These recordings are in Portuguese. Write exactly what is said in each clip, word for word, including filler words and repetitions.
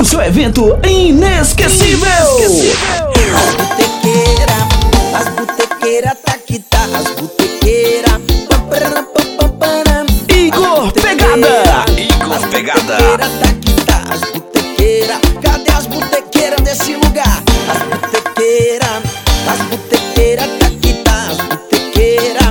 seu evento inesquecível. As botequeiras, as botequeiras tá que tá, as botequeiras. Igor Pegada. Igor Pegada. Tá que tá, as botequeiras. Cadê as botequeiras desse lugar? As botequeiras, as botequeiras tá que tá, as botequeiras.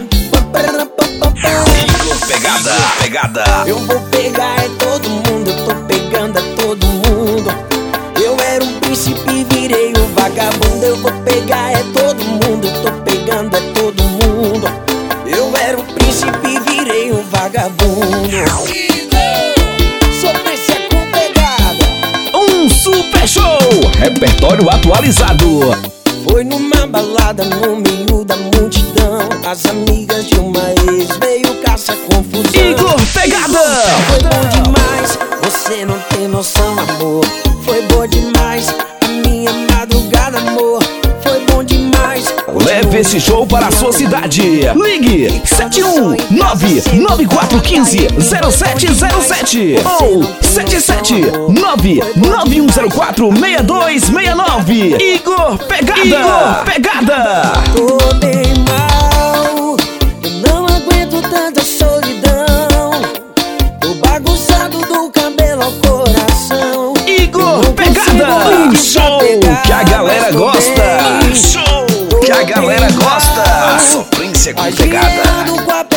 Igor Pegada. Pegada. Eu vou pegar é todo mundo, eu tô pegando é todo mundo. Eu era um príncipe e virei um vagabundo. Eu vou pegar é todo mundo, eu tô pegando é todo mundo. Eu era um príncipe e virei um vagabundo. Sou príncipe com pegada. Um super show, repertório atualizado. Foi numa balada no meio da multidão. As amigas de uma ex veio caçar confusão. Igor Pegada. Foi bom demais, você não tem noção, amor. Foi bom demais, a minha madrugada, amor. Foi bom demais. Leve esse show para a sua cidade. Ligue sete um nove nove quatro um cinco zero sete zero sete ou sete sete nove nove um zero quatro seis dois seis nove. Igor Pegada. Igor Pegada. Tô bem mal, eu não aguento tanta solidão. Tô bagunçado do cabelo ao coração. Igor Pegada. Um show que a galera gosta. Show que a galera gosta. Sofrência com pegada. Com a